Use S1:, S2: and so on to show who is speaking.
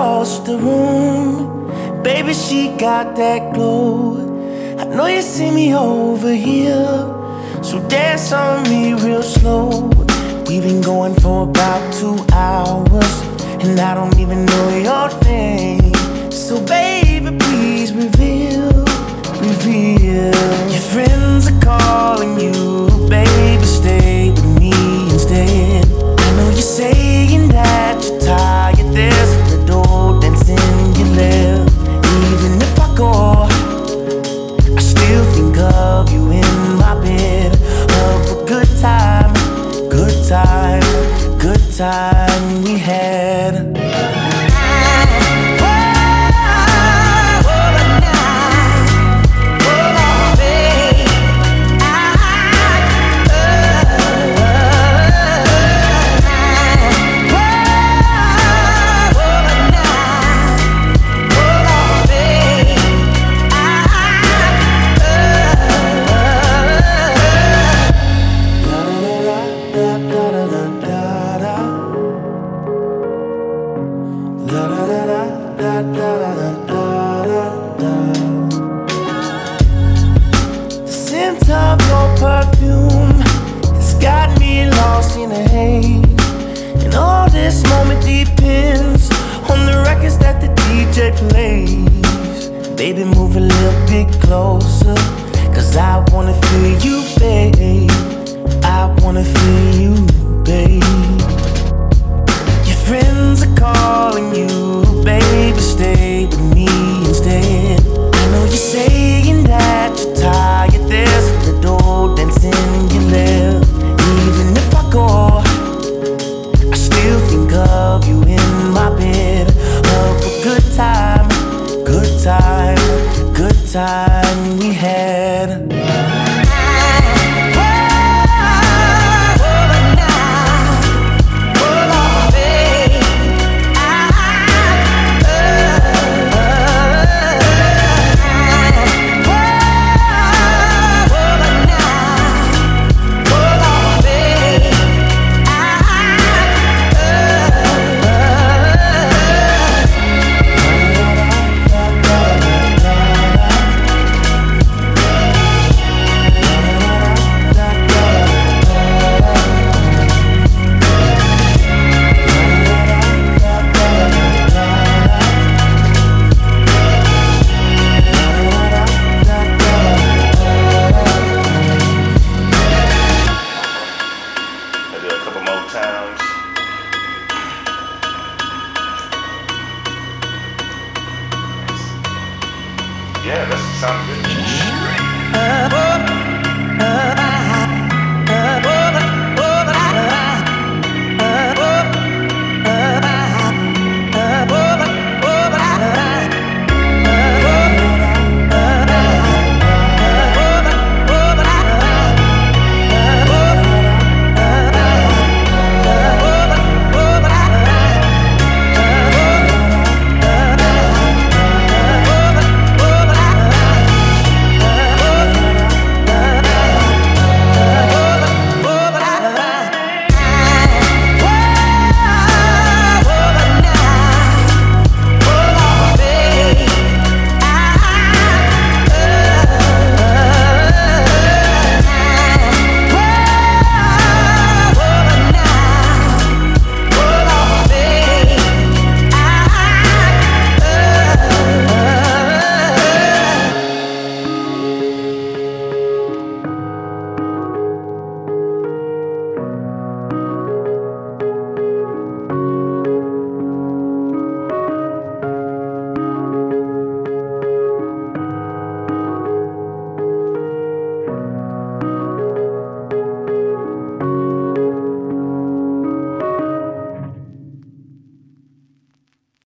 S1: across the room. Baby, she got that glow. I know you see me over here, so dance on me real slow. We've been going for about 2 hours, and I don't even know your name. So baby, please reveal. Your friends are calling you, baby, stay with me instead. I know you're saying that you're tired, there's a little dancing you left. Even if I go, I still think of you in my bed. Of a good time we had. The scent of your perfume has got me lost in a haze, and all this moment depends on the records that the DJ plays. Baby, move a little bit closer, 'cause I wanna feel you, babe. I wanna feel you, babe. Your friends are calling you, baby, stay with me instead. I know you're saying that you're tired, there's a little dancing you left. Even if I go, I still think of you in my bed. Of a good time we had.
S2: Yeah, that sounds good.